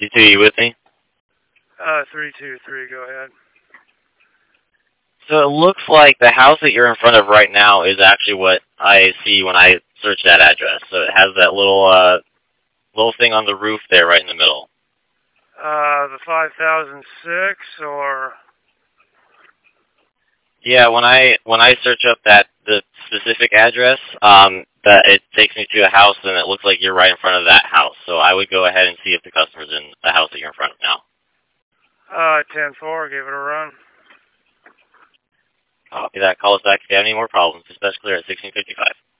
You with me? 323, go ahead. So it looks like the house that you're in front of right now is actually what I see when I search that address. So it has that little thing on the roof there right in the middle. The 5006 or... Yeah, when I search up the specific address, that it takes me to a house and it looks like you're right in front of that house. So I would go ahead and see if the customer's in the house that you're in front of now. 10-4, give it a run. Copy that. Call us back if you have any more problems. Dispatch clear at 1655.